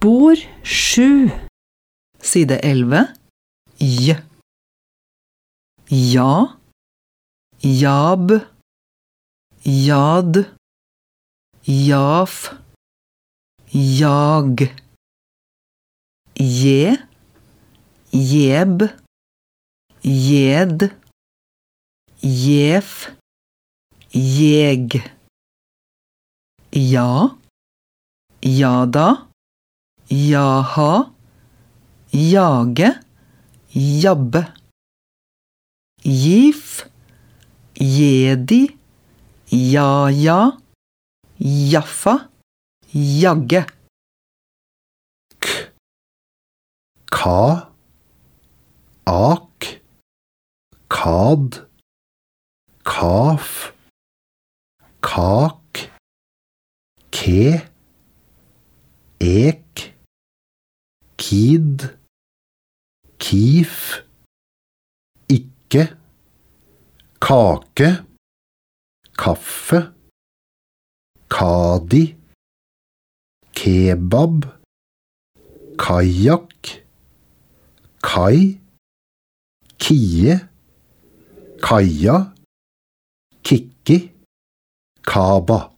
Spor 7. Side 11. J. Ja. Jab. Jad. Jaf. Jag. Je. Jeb. Jed. Jef. Jeg. Ja. Jada. Jaha. Jage. Jabbe. Gif. Jedi. Jaja. Jaffa. Jagge. Ka, ak, kad, kaf, kak, ke, ek, kid, kif, ikke, kake, kaffe, kadi, kebab, kajak, kai, kie, kaja, kikki, kaba.